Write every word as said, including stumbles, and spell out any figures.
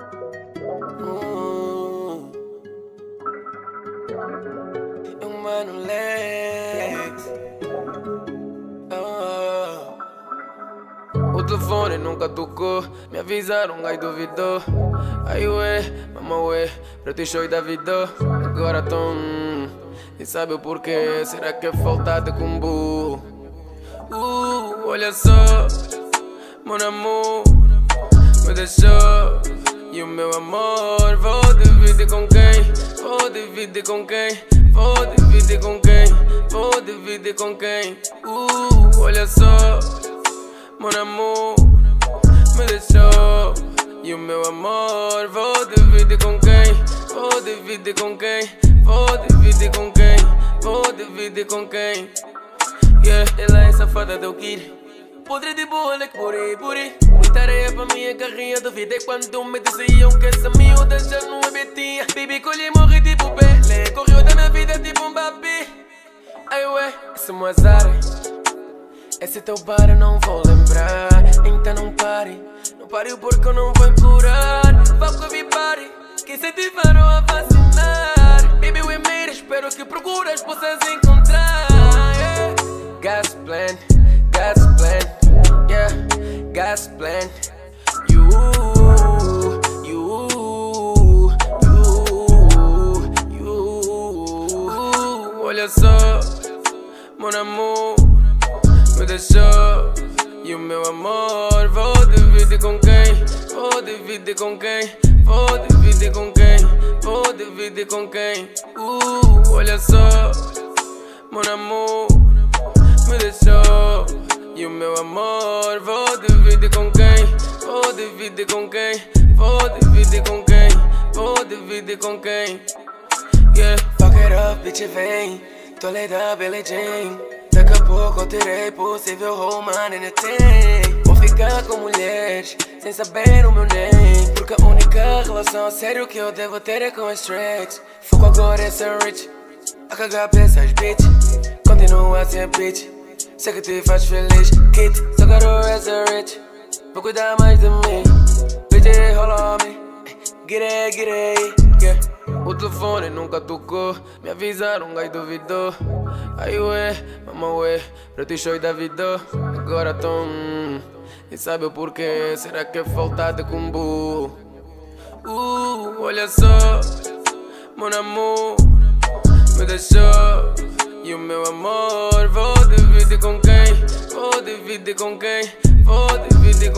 Uh, é um mano Lex. Oh. O telefone nunca tocou, me avisaram, ai duvidou. Aí ué, mamãe ué, pra ti show da vida. Agora tão, hum, e sabe o porquê? Será que é falta de combo? Uh, olha só, mon amor, me deixou. E o meu amor, vou dividir com quem? Vou dividir com quem? Vou dividir com quem? Vou dividir com quem? Uh, olha só, mon amor, me deixou. E o meu amor, vou dividir com quem? Vou dividir com quem? Vou dividir com quem? Vou dividir com quem? Yeah, ela é safada do kid. Podre de boa, like puri, puri. Muita areia pra minha carrinha. Duvidei quando me diziam que essa miúda já não é betinha. Baby, colhi e morri tipo Pelé. Correu da minha vida tipo um babi. Ai ué, esse é meu azar. Esse teu bar eu não vou lembrar. Então não pare, não pare porque eu não vou implorar. Fuck everybody, que se tiveram a vacinar. Baby, we made it, espero que procuras possas encontrar. Yeah. Gas plan, gas plan, yeah, gas plan. You, you, you, you. Olha só, mon amor, me deixou. E o meu amor, vou dividir com quem? Vou dividir com quem? Vou dividir com quem? Vou dividir com quem? Uh, olha só, mon amor, me deixou. E o meu amor, vou dividir com quem? Vou dividir com quem? Vou dividir com quem? Vou dividir com quem? Yeah, fuck it up, bitch, vem. Tô lei da Billie Jean. Daqui a pouco eu terei possível romance no tem. Vou ficar com mulheres sem saber o meu name. Porque a única relação sério que eu devo ter é com as tracks. Foco agora é ser rich, a cagar pra essas bitch. Continua a ser bitch, sei que te faz feliz. Kit, só quero essa rich, vou cuidar mais de mim. Bitch, rola me, get it, get it, yeah. O telefone nunca tocou, me avisaram, ai duvidou. Aí ué, mamãe ué, pra ti show da vida. Agora tão, hum, e sabe o porquê? Será que é falta de combo? Uh, olha só, mon amor, me deixou. E o meu amor, vou dividir com quem? Vou dividir com quem? Vou dividir